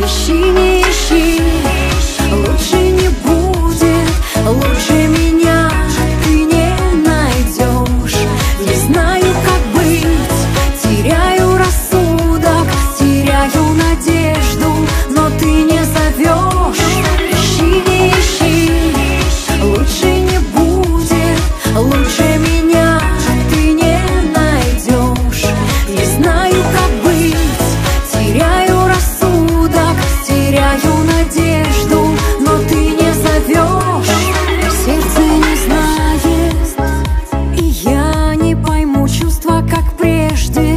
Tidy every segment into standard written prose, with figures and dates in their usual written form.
Ищи, не ищи, лучше не будет, лучше меня ты не найдешь. Не знаю, как быть, теряю рассудок, теряю надежду, но ты не зовешь. Ищи, не ищи, лучше не будет, лучше меня ты не найдешь. Не знаю, как быть, теряю рассудок, теряю надежду, но ты не зовешь. Сердце не знает, и я не пойму чувства, как прежде,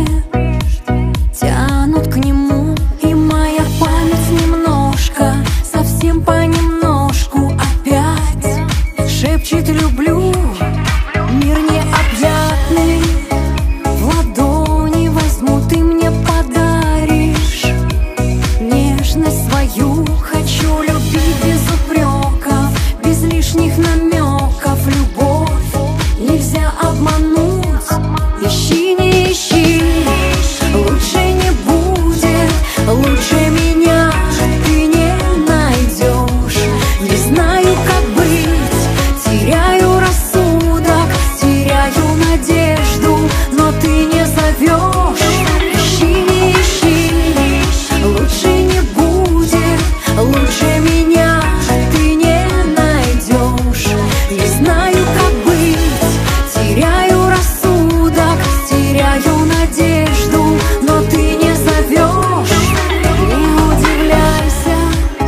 тянут к нему, и моя память немножко, совсем понемножку опять шепчет люблю. Мир необъятный, в ладони возьму, ты мне подаришь нежность свою. Хочу любить без упреков, без лишних намеков. Любовь нельзя обмануть. Ищи, не ищи, лучше не будет, лучше меня ты не найдешь. Не знаю, как быть, теряю рассудок, теряю надежду, но ты не зовешь. Ищи, не ищи, лучше не будет, лучше меня ты не найдешь. Не знаю, как быть, теряю рассудок, теряю надежду, но ты не зовешь. Не удивляйся,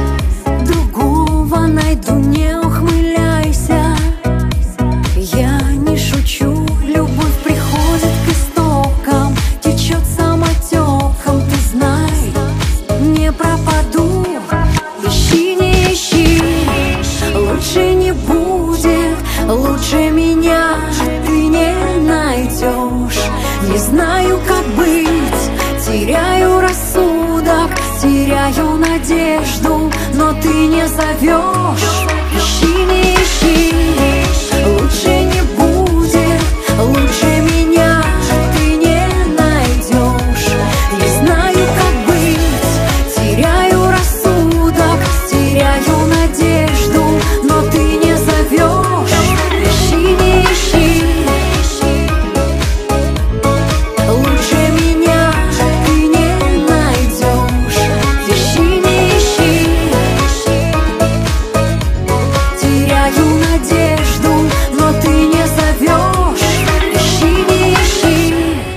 другого найду, не ухмыляйся. Я не шучу, любовь приходит к истокам, течет самотеком, ты знай, не пропаду. Ищи, не ищи, лучше не будет, лучше меня ты не найдешь. Не знаю, как быть, теряю рассудок, теряю надежду, но ты не зовешь.